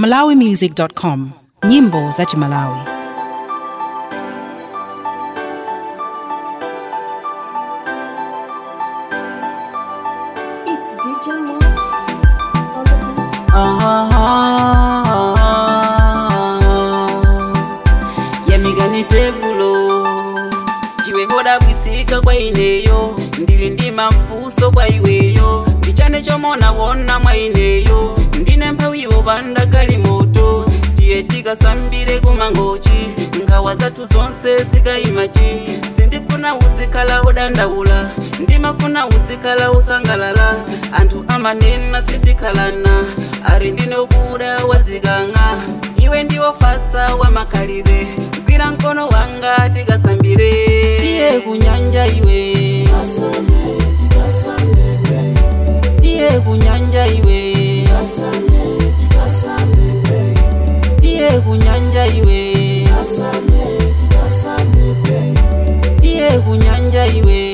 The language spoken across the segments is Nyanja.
malawimusic.com. Nyimbo za Malawi. It's DJ Mood on the beat. Yamigani tebulo jiwe hoda bwisika kwa ineyo ndiri ndi mafuso kwa iweyo ndichane chomona wona mwa ineyo ndine mphawiwo banda gali moto tiye tikasambire kumangochi ngawa zathu zonse zikayimachi sindifuna uzikhala udandaula ndimafuna uzikhala usangalala anthu amanena sitikhalana ari ndinokuda wazikanga iwe ndiwofatsa wa makhalire gwira mkono wanga tikasambire tiye kunyanja iwe tiye kunyanja iwe tiye kunyanja iwe tiye kunyanja iwe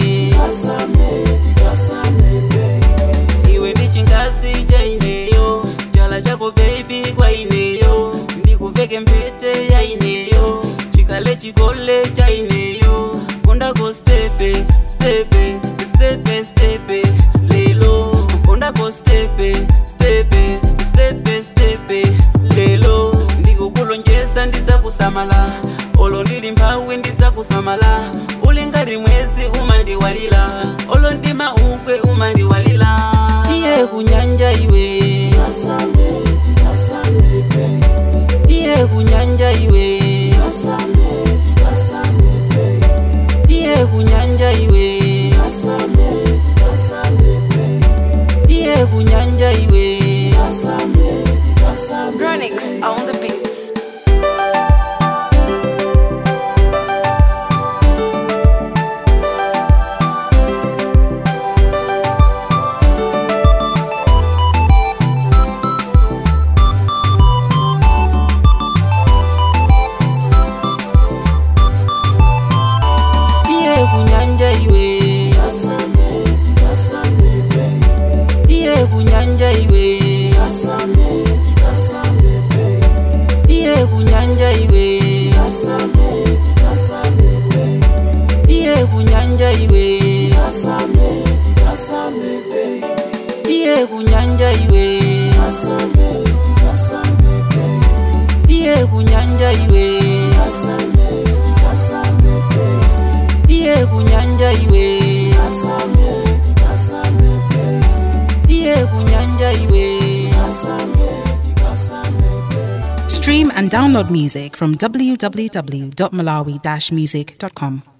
iwe ndi chingazi cha ineyo chala chako baby kwa ineyo ndikuveke mpete ya ineyo chikale chikole cha ineyo kondako stepe stepe stepe stepe lelo kondako stepe stepe stepe stepe lelo ndikukulonjeza ndizakusamala olo ndili mphawi ndizakusamala ulingati mwezi umandiwalila olo ndima ukwe umandiwalila tiye kunyanja iwe tiye kunyanja iwe tiye kunyanja iwe tiye kunyanja iwe Ronix on the beats. tiye kunyanja iwe tiye kunyanja iwe tiye kunyanja iwe tiye kunyanja iwe tiye kunyanja iwe tiye kunyanja iwe tiye kunyanja iwe tiye kunyanja iwe. Stream and download music from www.malawi-music.com.